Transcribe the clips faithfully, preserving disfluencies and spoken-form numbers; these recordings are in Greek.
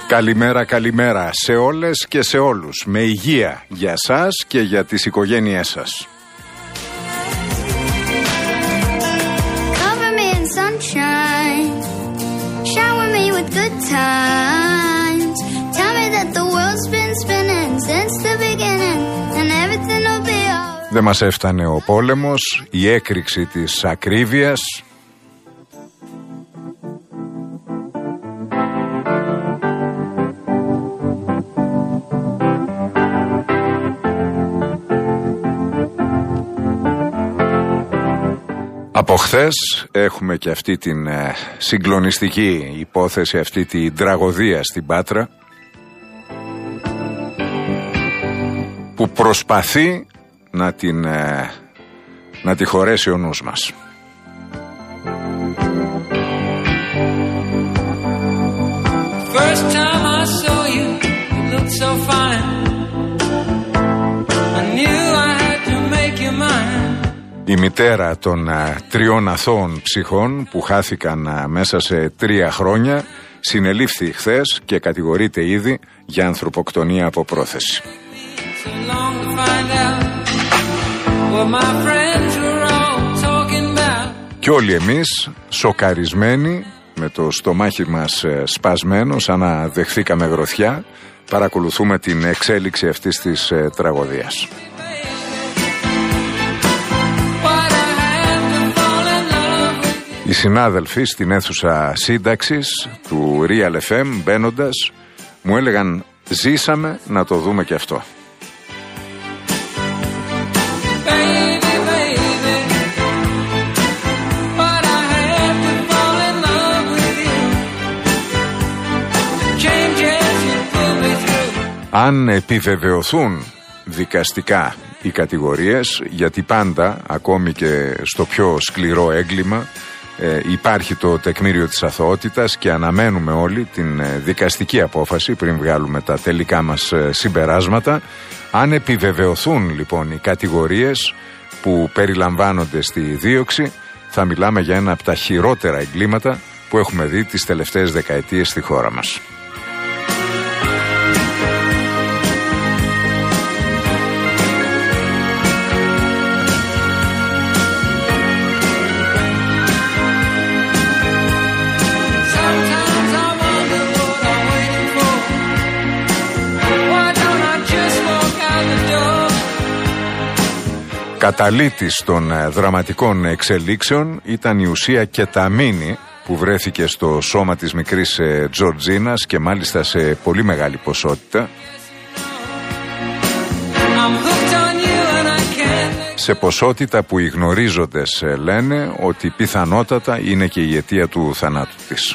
Καλημέρα, καλημέρα σε όλες και σε όλους. Με υγεία για σας και για τις οικογένειές σας. Δεν μας έφτανε ο πόλεμος, η έκρηξη της ακρίβειας. Από χθες έχουμε και αυτή την ε, συγκλονιστική υπόθεση, αυτή την τραγωδία στην Πάτρα, που προσπαθεί να την ε, να τη χωρέσει ο νους μας. First time I saw you, you looked so fine. I knew I had to make you mine. Η μητέρα των α, τριών αθώων ψυχών που χάθηκαν α, μέσα σε τρία χρόνια συνελήφθη χθες και κατηγορείται ήδη για ανθρωποκτονία από πρόθεση. Και όλοι εμείς σοκαρισμένοι, με το στομάχι μας ε, σπασμένο, σαν να δεχθήκαμε γροθιά, παρακολουθούμε την εξέλιξη αυτής της ε, τραγωδίας. Οι συνάδελφοι στην αίθουσα σύνταξης του Real εφ εμ, μπαίνοντας, μου έλεγαν ζήσαμε να το δούμε και αυτό. Αν επιβεβαιωθούν δικαστικά οι κατηγορίες, γιατί πάντα, ακόμη και στο πιο σκληρό έγκλημα, Ε, υπάρχει το τεκμήριο της αθωότητας και αναμένουμε όλοι την ε, δικαστική απόφαση πριν βγάλουμε τα τελικά μας ε, συμπεράσματα. Αν επιβεβαιωθούν λοιπόν οι κατηγορίες που περιλαμβάνονται στη δίωξη, θα μιλάμε για ένα από τα χειρότερα εγκλήματα που έχουμε δει τις τελευταίες δεκαετίες στη χώρα μας. Καταλήτης των δραματικών εξελίξεων ήταν η ουσία κεταμίνη που βρέθηκε στο σώμα της μικρής Τζορτζίνας και μάλιστα σε πολύ μεγάλη ποσότητα. Σε ποσότητα που οι γνωρίζοντες λένε ότι πιθανότατα είναι και η αιτία του θανάτου της.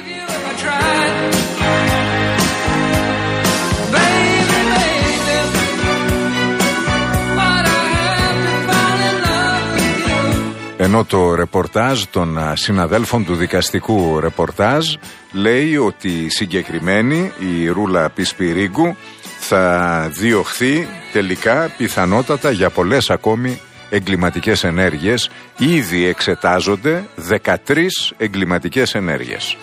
Ενώ το ρεπορτάζ των συναδέλφων του δικαστικού ρεπορτάζ λέει ότι η συγκεκριμένη, η Ρούλα Πισπυρίγκου, θα διωχθεί τελικά πιθανότατα για πολλές ακόμη εγκληματικές ενέργειες. Ήδη εξετάζονται δεκατρείς εγκληματικές ενέργειες.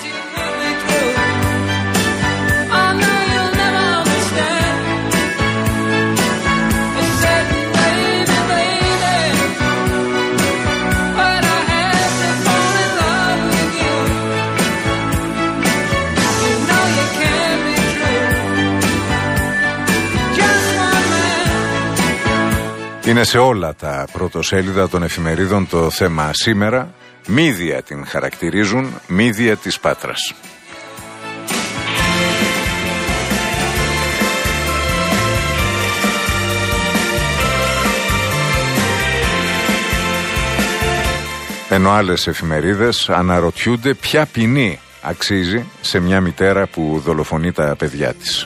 Είναι σε όλα τα πρωτοσέλιδα των εφημερίδων το θέμα σήμερα. Μύδια την χαρακτηρίζουν, μύδια της Πάτρας. Ενώ άλλες εφημερίδες αναρωτιούνται ποια ποινή αξίζει σε μια μητέρα που δολοφονεί τα παιδιά της.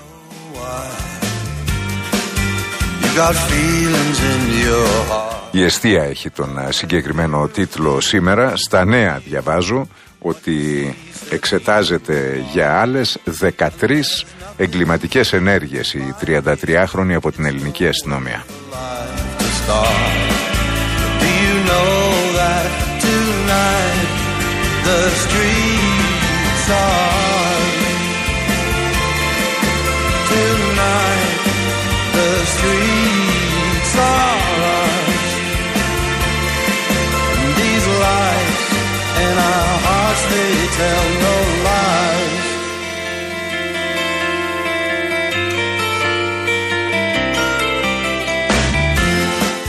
Η Εστία έχει τον συγκεκριμένο τίτλο σήμερα. Στα νέα διαβάζω ότι εξετάζεται για άλλες δεκατρείς εγκληματικές ενέργειες η τριαντατριάχρονη από την ελληνική αστυνομία.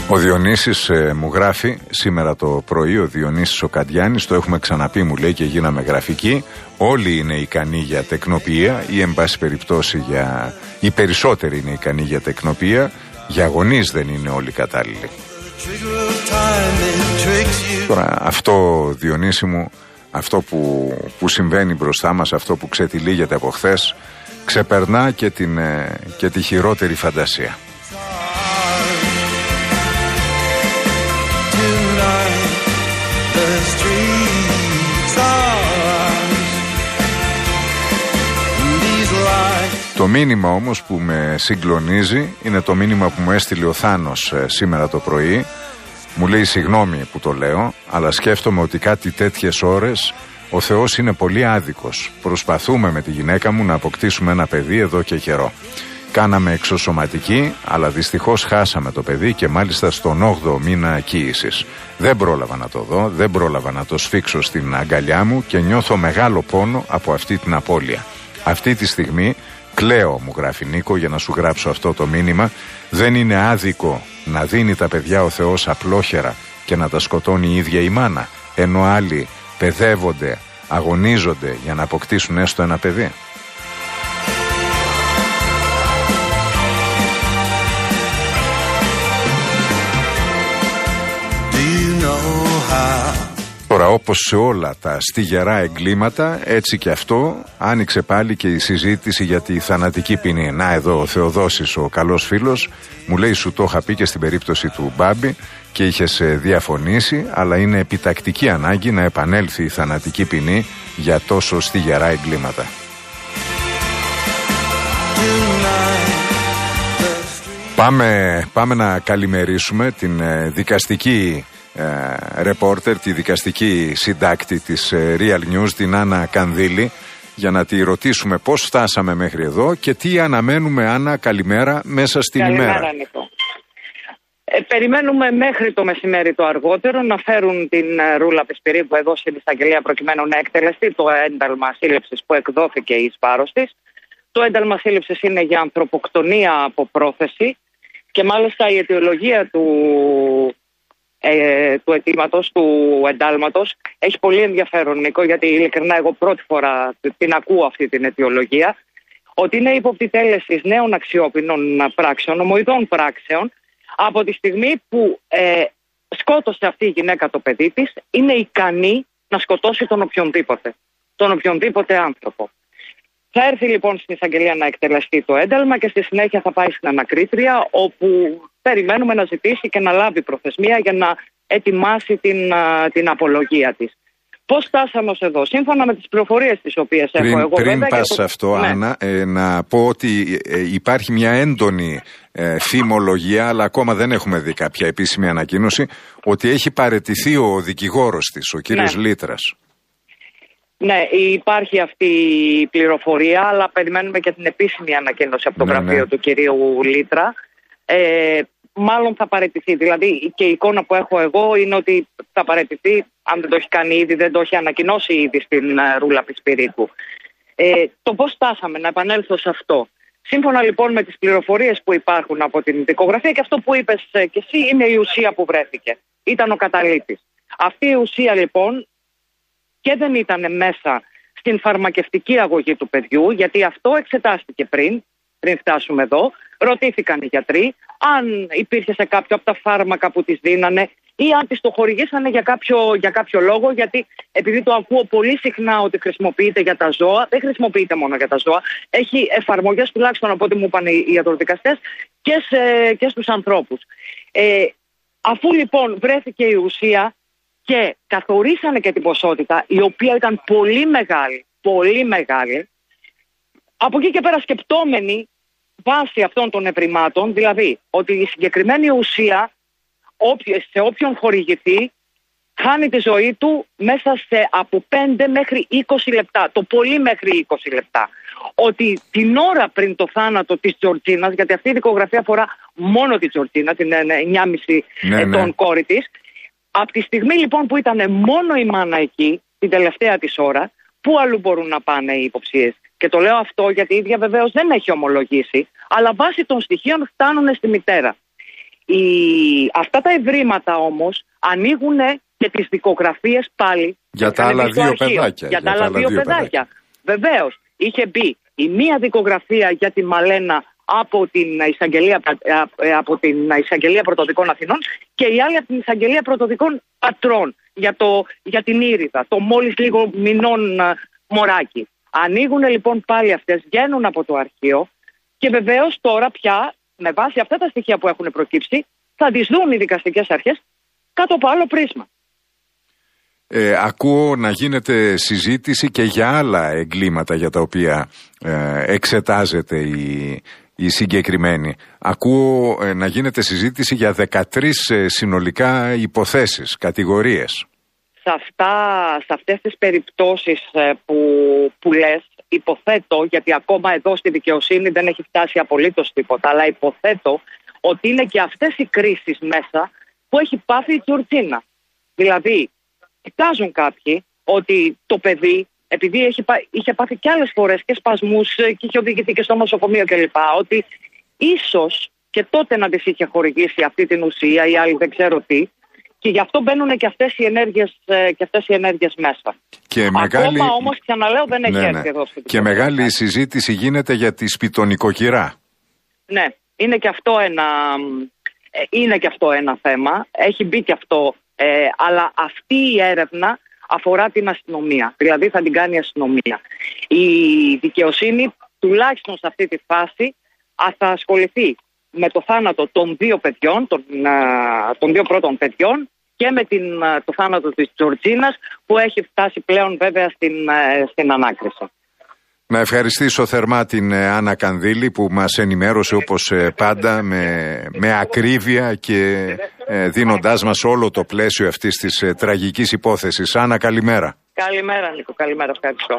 Ο Διονύσης ε, μου γράφει σήμερα το πρωί, ο Διονύσης ο Καντιάνης, το έχουμε ξαναπεί, μου λέει, και γίναμε γραφικοί. Όλοι είναι ικανοί για τεκνοποιία ή εν πάση περιπτώσει για... οι περισσότεροι είναι ικανοί για τεκνοποιία. Για γονείς δεν είναι όλοι κατάλληλοι. Τώρα αυτό, Διονύση μου, αυτό που, που συμβαίνει μπροστά μας, αυτό που ξετυλίγεται από χθες, ξεπερνά και, την, και τη χειρότερη φαντασία. Το μήνυμα όμως που με συγκλονίζει είναι το μήνυμα που μου έστειλε ο Θάνος ε, σήμερα το πρωί. Μου λέει συγγνώμη που το λέω, αλλά σκέφτομαι ότι κάτι τέτοιες ώρες ο Θεός είναι πολύ άδικος. Προσπαθούμε με τη γυναίκα μου να αποκτήσουμε ένα παιδί εδώ και καιρό. Κάναμε εξωσωματική, αλλά δυστυχώς χάσαμε το παιδί και μάλιστα στον όγδοο μήνα κύησης. Δεν πρόλαβα να το δω, δεν πρόλαβα να το σφίξω στην αγκαλιά μου και νιώθω μεγάλο πόνο από αυτή την απώλεια. Αυτή τη στιγμή κλαίω, μου γράφει Νίκο, για να σου γράψω αυτό το μήνυμα. Δεν είναι άδικο να δίνει τα παιδιά ο Θεός απλόχερα και να τα σκοτώνει η ίδια η μάνα, ενώ άλλοι παιδεύονται, αγωνίζονται για να αποκτήσουν έστω ένα παιδί. Τώρα, όπως σε όλα τα στιγερά εγκλήματα, έτσι και αυτό άνοιξε πάλι και η συζήτηση για τη θανατική ποινή. Να, εδώ ο Θεοδόσης, ο καλός φίλος, μου λέει, σου το είχα πει και στην περίπτωση του Μπάμπη και είχες διαφωνήσει, αλλά είναι επιτακτική ανάγκη να επανέλθει η θανατική ποινή για τόσο στιγερά εγκλήματα. Πάμε, πάμε να καλημερίσουμε την ε, δικαστική ρεπόρτερ, τη δικαστική συντάκτη της Real News, την Άννα Κανδύλη, για να τη ρωτήσουμε πώς φτάσαμε μέχρι εδώ και τι αναμένουμε. Άννα, καλημέρα, μέσα στην καλημέρα, ημέρα. Νίκο. Ε, περιμένουμε μέχρι το μεσημέρι το αργότερο να φέρουν την Ρούλα Πεσπυρίδου εδώ στην εισαγγελία προκειμένου να εκτελεστεί το ένταλμα σύλληψης που εκδόθηκε εις βάρος της. Το ένταλμα σύλληψης είναι για ανθρωποκτονία από πρόθεση και μάλιστα η αιτιολογία του Ε, του αιτήματος, του εντάλματος έχει πολύ ενδιαφέρον, Νίκο, γιατί ειλικρινά εγώ πρώτη φορά την ακούω αυτή την αιτιολογία, ότι είναι ύποπτη τέλεσης νέων αξιόπινων πράξεων, ομοειδών πράξεων, από τη στιγμή που ε, σκότωσε αυτή η γυναίκα το παιδί της, είναι ικανή να σκοτώσει τον οποιονδήποτε, τον οποιονδήποτε άνθρωπο. Θα έρθει λοιπόν στην εισαγγελία να εκτελεστεί το ένταλμα και στη συνέχεια θα πάει στην ανακρίτρια, όπου περιμένουμε να ζητήσει και να λάβει προθεσμία για να ετοιμάσει την, την απολογία της. Πώς φτάσαμε ως εδώ? Σύμφωνα με τις πληροφορίες τις οποίες πριν, έχω εγώ. Πριν βέβαια, πας σε αυτό, ναι. Άννα, ε, να πω ότι ε, υπάρχει μια έντονη ε, φημολογία, αλλά ακόμα δεν έχουμε δει κάποια επίσημη ανακοίνωση, ότι έχει παραιτηθεί ο δικηγόρος της, ο κύριος ναι. Λίτρας. Ναι, υπάρχει αυτή η πληροφορία, αλλά περιμένουμε και την επίσημη ανακοίνωση από το ναι, γραφείο ναι. του κυρίου Λίτρα. Ε, μάλλον θα παραιτηθεί. Δηλαδή και η εικόνα που έχω εγώ είναι ότι θα παραιτηθεί, αν δεν το έχει κάνει ήδη, δεν το έχει ανακοινώσει ήδη στην uh, Ρούλα Πεσπυρίδου. Ε, το πώς φτάσαμε, να επανέλθω σε αυτό. Σύμφωνα λοιπόν με τις πληροφορίες που υπάρχουν από την δικογραφία και αυτό που είπες ε, και εσύ, είναι η ουσία που βρέθηκε. Ήταν ο καταλύτης. Αυτή η ουσία λοιπόν και δεν ήταν μέσα στην φαρμακευτική αγωγή του παιδιού, γιατί αυτό εξετάστηκε πριν, πριν φτάσουμε εδώ. Ρωτήθηκαν οι γιατροί αν υπήρχε σε κάποιο από τα φάρμακα που τις δίνανε ή αν τις το χορηγήσανε για κάποιο, για κάποιο λόγο, γιατί επειδή το ακούω πολύ συχνά ότι χρησιμοποιείται για τα ζώα, δεν χρησιμοποιείται μόνο για τα ζώα, έχει εφαρμογές, τουλάχιστον από ό,τι μου είπαν οι ιατροδικαστές, και, σε, και στους ανθρώπους. Ε, αφού λοιπόν βρέθηκε η ουσία και καθορίσανε και την ποσότητα, η οποία ήταν πολύ μεγάλη, πολύ μεγάλη, από εκεί και πέρα σκεπτόμενοι βάσει αυτών των ευρημάτων, δηλαδή ότι η συγκεκριμένη ουσία σε όποιον χορηγηθεί χάνει τη ζωή του μέσα σε από πέντε μέχρι είκοσι λεπτά, το πολύ μέχρι είκοσι λεπτά. Ότι την ώρα πριν το θάνατο της Τζορτζίνας, γιατί αυτή η δικογραφία αφορά μόνο τη Τζορτζίνα, την εννιά και μισή ναι, ετών ναι. κόρη της, από τη στιγμή λοιπόν που ήταν μόνο η μάνα εκεί, την τελευταία της ώρα, πού αλλού μπορούν να πάνε οι υποψίες? Και το λέω αυτό γιατί η ίδια βεβαίως δεν έχει ομολογήσει, αλλά βάσει των στοιχείων φτάνουν στη μητέρα. Η... Αυτά τα ευρήματα όμως ανοίγουν και τις δικογραφίες πάλι. Για τα άλλα δύο παιδάκια. Για τα άλλα δύο παιδάκια. Βεβαίως, είχε μπει η μία δικογραφία για τη Μαλένα από την Εισαγγελία, από την Εισαγγελία Πρωτοδικών Αθηνών και η άλλη από την Εισαγγελία Πρωτοδικών Πατρών για, το, για την Ήριδα, το μόλις λίγο μηνών μωράκι. Ανοίγουν λοιπόν πάλι αυτές, βγαίνουν από το αρχείο και βεβαίως τώρα πια με βάση αυτά τα στοιχεία που έχουν προκύψει θα τις δουν οι δικαστικές αρχές κάτω από άλλο πρίσμα. Ε, ακούω να γίνεται συζήτηση και για άλλα εγκλήματα για τα οποία ε, εξετάζεται η, η συγκεκριμένη. Ακούω ε, να γίνεται συζήτηση για δεκατρείς ε, συνολικά υποθέσεις, κατηγορίες. Σε, αυτά, σε αυτές τις περιπτώσεις ε, που, που λες, υποθέτω, γιατί ακόμα εδώ στη δικαιοσύνη δεν έχει φτάσει απολύτως τίποτα, αλλά υποθέτω ότι είναι και αυτές οι κρίσεις μέσα που έχει πάθει η Τζορτζίνα. Δηλαδή, κοιτάζουν κάποιοι ότι το παιδί, επειδή έχει, είχε πάθει και άλλες φορές και σπασμούς και είχε οδηγηθεί και στο νοσοκομείο κλπ. Ότι ίσως και τότε να της είχε χορηγήσει αυτή την ουσία ή άλλη δεν ξέρω τι, και γι' αυτό μπαίνουν και αυτές οι ενέργειες, και αυτές οι ενέργειες μέσα. Και ακόμα μεγάλη... όμως, ξαναλέω, δεν έχει ναι, έρθει ναι. εδώ. Στο και μεγάλη ναι. συζήτηση γίνεται για τη σπιτονικοκυρά. Ναι, είναι και αυτό ένα, είναι και αυτό ένα θέμα. Έχει μπει και αυτό. Ε, αλλά αυτή η έρευνα αφορά την αστυνομία. Δηλαδή θα την κάνει η αστυνομία. Η δικαιοσύνη, τουλάχιστον σε αυτή τη φάση, θα ασχοληθεί με το θάνατο των δύο παιδιών, των, των δύο πρώτων παιδιών, και με την, το θάνατο της Τζορτζίνας, που έχει φτάσει πλέον βέβαια στην, στην ανάκριση. Να ευχαριστήσω θερμά την Άννα Κανδύλη που μας ενημέρωσε όπως πάντα με, με ακρίβεια και ε, δίνοντάς μας όλο το πλαίσιο αυτής της ε, τραγικής υπόθεσης. Άννα, καλημέρα. Καλημέρα Νίκο, καλημέρα, ευχαριστώ.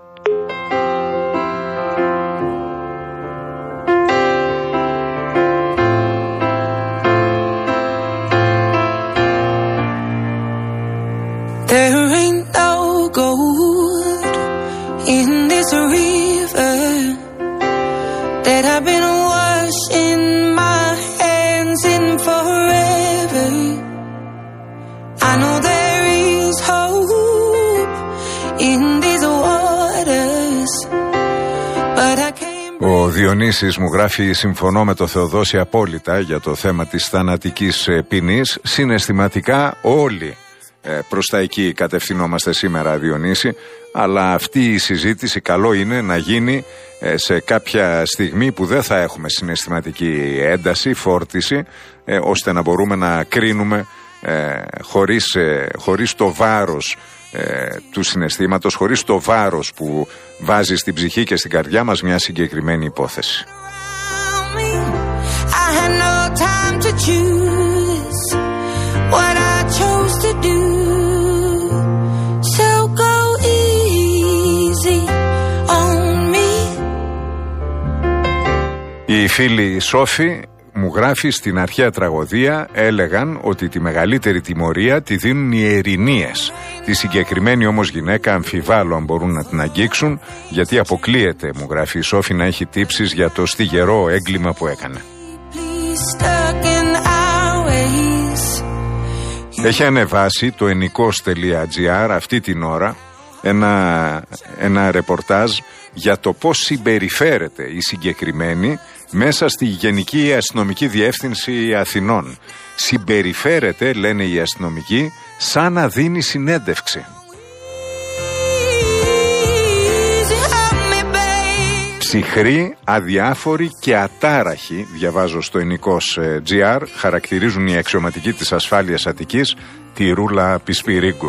There ain't no gold in this river that I've been washing my hands in forever. I know there is hope in these waters, but I can't. Ο Διονύσης μου γράφει: συμφωνώ με το Θεοδόση απόλυτα για το θέμα της θανατικής ποινής. Συναισθηματικά όλοι προς τα εκεί κατευθυνόμαστε σήμερα, Διονύση, αλλά αυτή η συζήτηση καλό είναι να γίνει σε κάποια στιγμή που δεν θα έχουμε συναισθηματική ένταση, φόρτιση, ώστε να μπορούμε να κρίνουμε χωρίς, χωρίς το βάρος του συναισθήματος, χωρίς το βάρος που βάζει στην ψυχή και στην καρδιά μας μια συγκεκριμένη υπόθεση. Η φίλη Σόφη μου γράφει: στην αρχαία τραγωδία έλεγαν ότι τη μεγαλύτερη τιμωρία τη δίνουν οι ερηνίες. Τη συγκεκριμένη όμως γυναίκα αμφιβάλλω αν μπορούν να την αγγίξουν, γιατί αποκλείεται, μου γράφει η Σόφη, να έχει τύψεις για το στιγερό έγκλημα που έκανε. Έχει ανεβάσει το ενικός τελεία τζι άρ αυτή την ώρα ένα, ένα ρεπορτάζ για το πώς συμπεριφέρεται η συγκεκριμένη μέσα στη Γενική Αστυνομική Διεύθυνση Αθηνών. Συμπεριφέρεται, λένε οι αστυνομικοί, σαν να δίνει συνέντευξη. Ψυχρή, αδιάφορη και ατάραχη, διαβάζω στο ενικός τζι άρ, χαρακτηρίζουν οι αξιωματικοί της ασφάλειας Αττικής τη Ρούλα Πισπυρίγκου.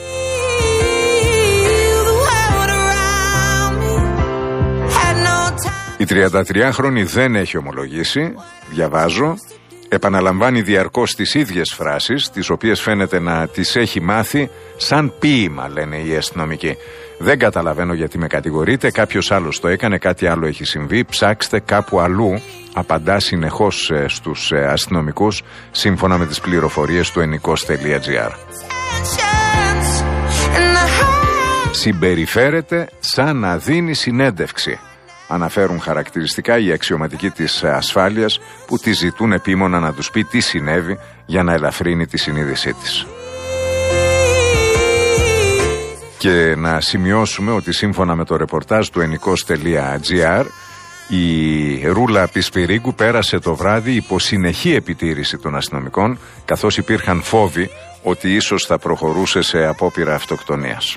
Η τριαντατριάχρονη δεν έχει ομολογήσει, διαβάζω, επαναλαμβάνει διαρκώς τις ίδιες φράσεις, τις οποίες φαίνεται να τις έχει μάθει σαν ποίημα, λένε οι αστυνομικοί. Δεν καταλαβαίνω γιατί με κατηγορείτε, κάποιος άλλος το έκανε, κάτι άλλο έχει συμβεί, ψάξτε κάπου αλλού, απαντά συνεχώς ε, στους ε, αστυνομικούς, σύμφωνα με τις πληροφορίες του ενικός τελεία τζι άρ. Συμπεριφέρεται σαν να δίνει συνέντευξη. αναφέρουν χαρακτηριστικά οι αξιωματικοί της ασφάλειας που τη ζητούν επίμονα να τους πει τι συνέβη για να ελαφρύνει τη συνείδησή της. Και να σημειώσουμε ότι σύμφωνα με το ρεπορτάζ του ενικός τελεία τζι άρ, η Ρούλα Πισπυρίγκου πέρασε το βράδυ υπό συνεχή επιτήρηση των αστυνομικών, καθώς υπήρχαν φόβοι ότι ίσως θα προχωρούσε σε απόπειρα αυτοκτονίας.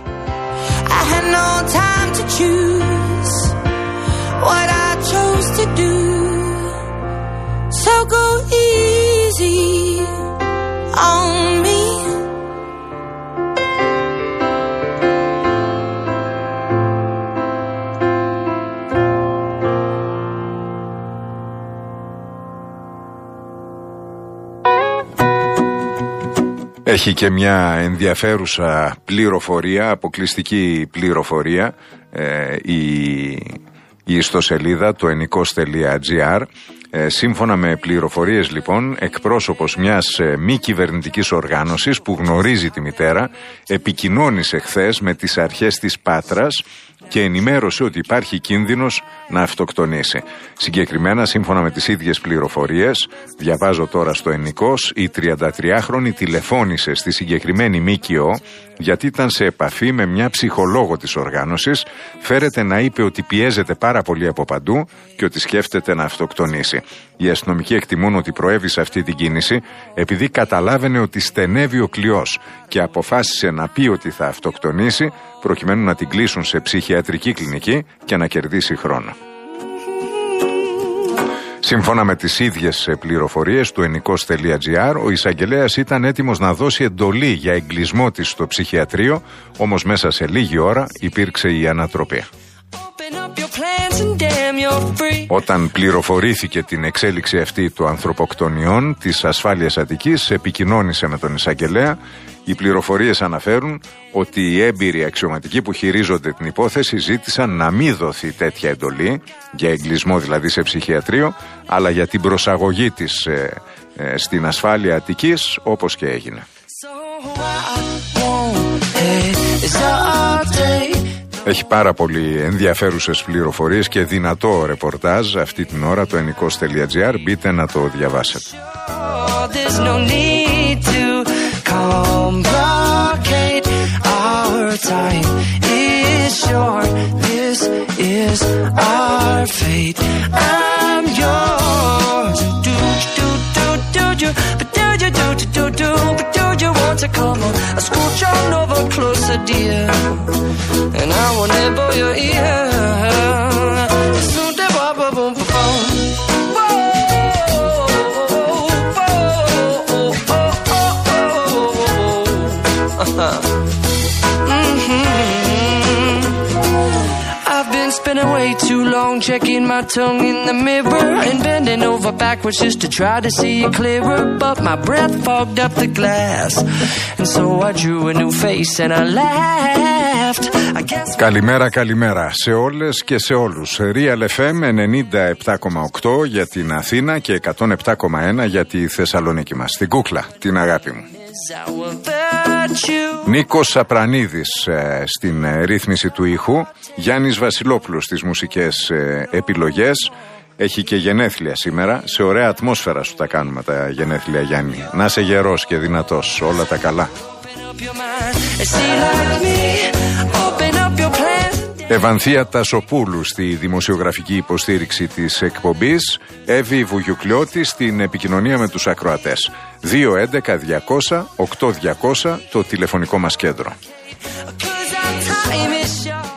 Έχει και μια ενδιαφέρουσα πληροφορία, αποκλειστική πληροφορία, ε, η, η ιστοσελίδα το ενικός τελεία τζι άρ. Ε, σύμφωνα με πληροφορίες λοιπόν, εκπρόσωπος μιας ε, μη κυβερνητικής οργάνωσης που γνωρίζει τη μητέρα επικοινώνησε χθες με τις αρχές της Πάτρας και ενημέρωσε ότι υπάρχει κίνδυνος να αυτοκτονήσει. Συγκεκριμένα, σύμφωνα με τις ίδιες πληροφορίες, διαβάζω τώρα στο ενικός, η τριαντατριάχρονη τηλεφώνησε στη συγκεκριμένη ΜΚΟ γιατί ήταν σε επαφή με μια ψυχολόγο της οργάνωσης, φέρεται να είπε ότι πιέζεται πάρα πολύ από παντού και ότι σκέφτεται να αυτοκτονήσει. Οι αστυνομικοί εκτιμούν ότι προέβη σε αυτή την κίνηση επειδή καταλάβαινε ότι στενεύει ο κλειός και αποφάσισε να πει ότι θα αυτοκτονήσει προκειμένου να την κλείσουν σε ψυχιατρική κλινική και να κερδίσει χρόνο. Σύμφωνα με τις ίδιες πληροφορίες του ενικός τελεία τζι άρ, ο εισαγγελέας ήταν έτοιμος να δώσει εντολή για εγκλεισμό της στο ψυχιατρίο, όμως μέσα σε λίγη ώρα υπήρξε η ανατροπή. Όταν πληροφορήθηκε την εξέλιξη αυτή των ανθρωποκτονιών της ασφάλειας Αττικής, επικοινώνησε με τον εισαγγελέα. Οι πληροφορίες αναφέρουν ότι οι έμπειροι αξιωματικοί που χειρίζονται την υπόθεση ζήτησαν να μην δοθεί τέτοια εντολή, για εγκλεισμό δηλαδή σε ψυχιατρίο, αλλά για την προσαγωγή της ε, ε, στην ασφάλεια Αττικής, όπως και έγινε. Έχει πάρα πολύ ενδιαφέρουσες πληροφορίες και δυνατό ρεπορτάζ αυτή την ώρα το ενικός τελεία τζι άρ. Μπείτε να το διαβάσετε. To come on, I scooch on over closer, dear, and I will nibble your ear. Soon the bubble boom boom boom. Spending way too long checking my tongue in the mirror and bending over backwards just to try to see it clearer, but my breath fogged up the glass and so I drew a new face and I laughed. I guess... Καλημέρα, καλημέρα σε όλες και σε όλους. Real εφ εμ ενενήντα επτά κόμμα οκτώ για την Αθήνα και εκατόν επτά κόμμα ένα για τη Θεσσαλονίκη μας. Την κούκλα, την αγάπη μου. Νίκος Σαπρανίδης ε, στην ε, ρύθμιση του ήχου, Γιάννης Βασιλόπουλος στις μουσικές ε, επιλογές. Έχει και γενέθλια σήμερα. Σε ωραία ατμόσφαιρα σου τα κάνουμε τα γενέθλια, Γιάννη. Να είσαι γερός και δυνατός, όλα τα καλά. Ευανθία Τασοπούλου στη δημοσιογραφική υποστήριξη της εκπομπής. Εύη Βουγιουκλιώτη στην επικοινωνία με τους ακροατές. δύο έντεκα διακόσια οκτώ διακόσια το τηλεφωνικό μας κέντρο.